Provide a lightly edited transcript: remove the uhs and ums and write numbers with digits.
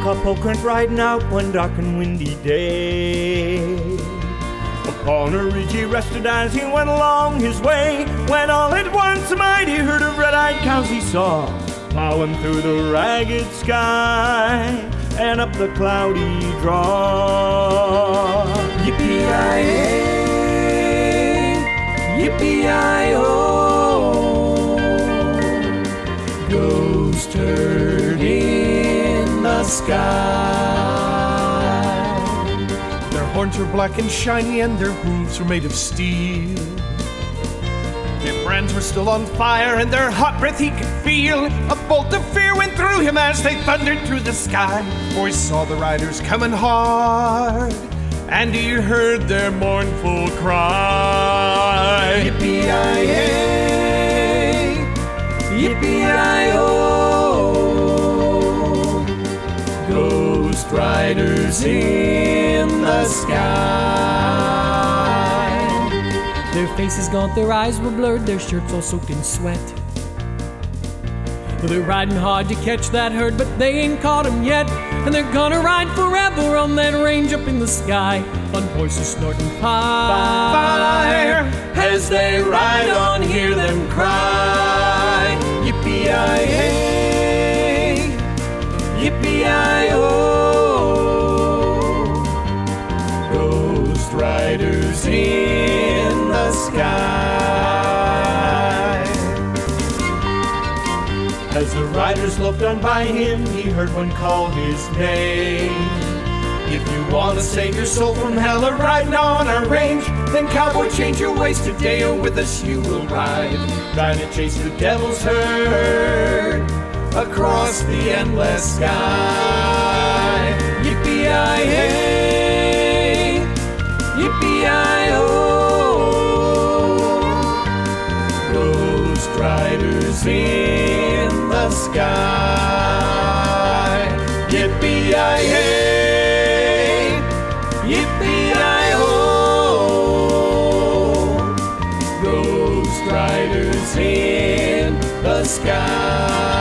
couple went riding out one dark and windy day. Upon a ridge he rested as he went along his way, when all at once a mighty herd of red-eyed cows he saw, plowing through the ragged sky and up the cloudy draw. Yippee-yi-hey, yippee-yi-oh, ghost herd in the sky. Their horns were black and shiny and their hooves were made of steel. Their brands were still on fire and their hot breath he could feel. A bolt of fear went through him as they thundered through the sky, for he saw the riders coming hard and he heard their mournful cry. Yippee-yi-hey, yippee-yi-oh, ghost riders in the sky. Their faces gaunt, their eyes were blurred, their shirts all soaked in sweat. They're riding hard to catch that herd, but they ain't caught 'em yet. And they're gonna ride forever on that range up in the sky, on horses snorting fire. As they ride on, hear them cry. Yippee-yi-hey, yippee-yi-oh, ghost riders in the sky. As the riders looked on by him, he heard one call his name. If you want to save your soul from hell or riding on our range, then cowboy, change your ways today, or with us you will ride, trying to chase the devil's herd across the endless sky. Yippee-yi-hey, yippee-yi-oh, ghost riders in the sky. Yippee-yi-hey, yippee-yi-oh, ghost riders in the sky.